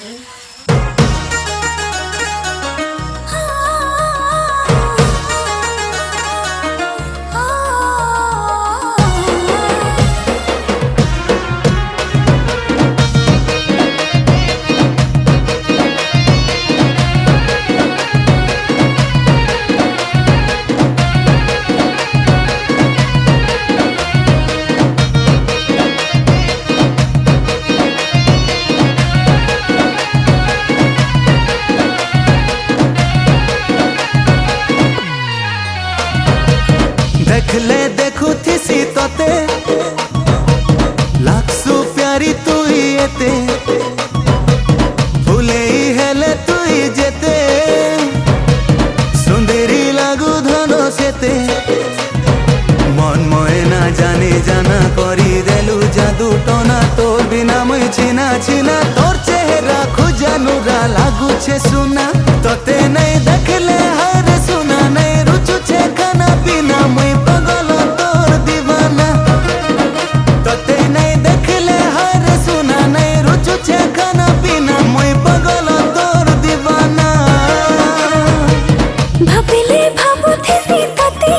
देखले देखु थी तोते लागसु प्यारी तुई एते भूले हेले तुई जेते सुंदरी लागू धनो सेते मन मोए ना जानी जाना करी देलु जादू टोना तोर बिना मैं छीना छीना तोर चेहरा खुजानुरा लागू छे सुना तोते नहीं देखले हर सुना नहीं रुचु छे खाना पीना मैं पगल तोर दीवाना तोते नहीं देखले हर सुना नहीं रुचु छे खाना पीना मैं पगल तोर दीवाना भाबिले भाबुथे सी तते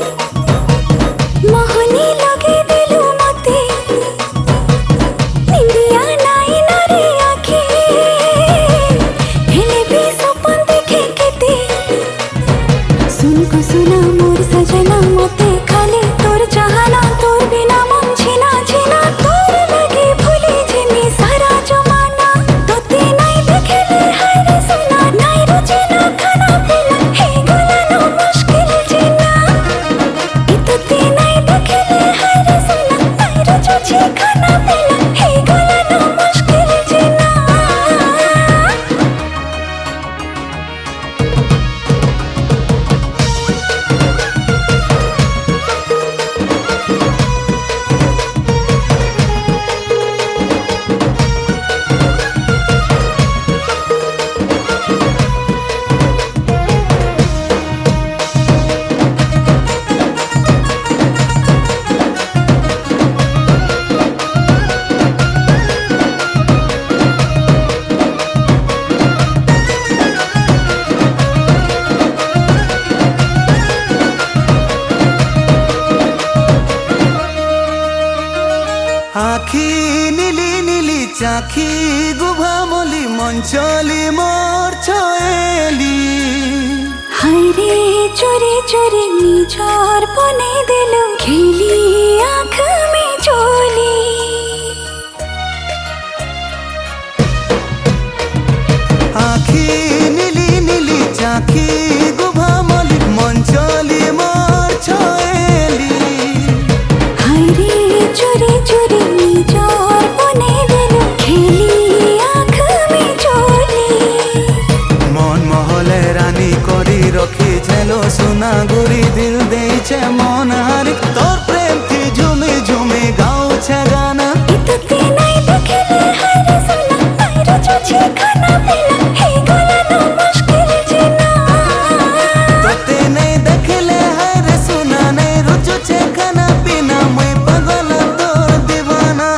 मोहनी लगे देलु मते निंदिया नाई नारे आखे हेले भी सपन देखे केते सुन को सुना मोर सजना मते खाली तोर चाहना तोर बिना मन छीना छीना तोर लगे भूले जिमी सारा जमाना तोते नहीं देखले हाय सुना नहीं रुचे ना खाना पीना हे गलानो मुश्किल जीना तोते नहीं देखले हाय सुना नहीं रुचे छे खाना पीना हे गलानो मुश्किल जीना आखी नीली नीली चाखी गुभामली मंचली मोर छयली हायरे चोरी चोरी निजार बने दिलो खेली आँख में चोली आखी नीली नीली चाखी गुभामली मंचली मोर छयली हायरे चोरी चोरी निजार बने दिलो खेली आँख में चोली मन महले रानी करी रखी छेलो सुना गुरी दिल दे छे मन हारी तोर प्रेम थी झूमी झूमी गाओ छे गाना तोते नहीं देखले हाय सुना नहीं रुचो छे खाना पीना हे गलानो मुश्किल जीना तोते नहीं देखले हर सुना नहीं रुचु छे खाना पीना मैं पगल तोर दीवाना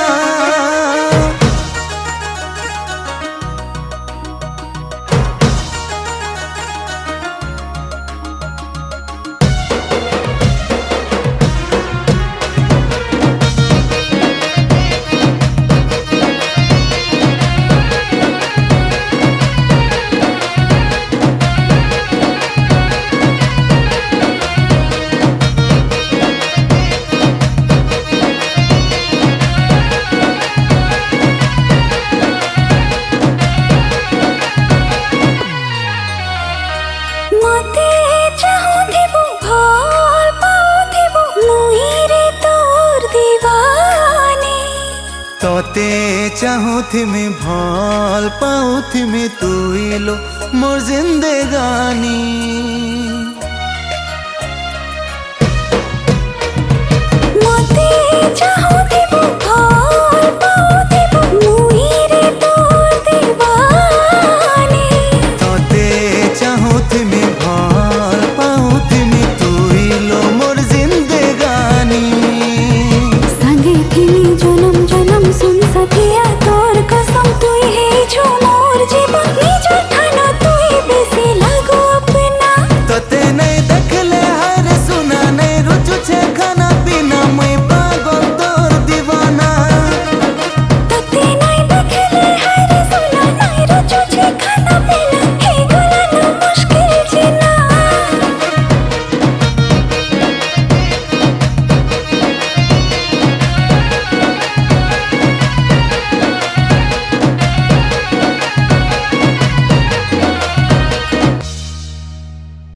मते चाहुथिबु भल पाउथिबु मुई रे तोर दीवानी तोते चाहूथिमी भल पाउथिमी तुई लो मोर जिंदगानी मते चाहुथिबु भल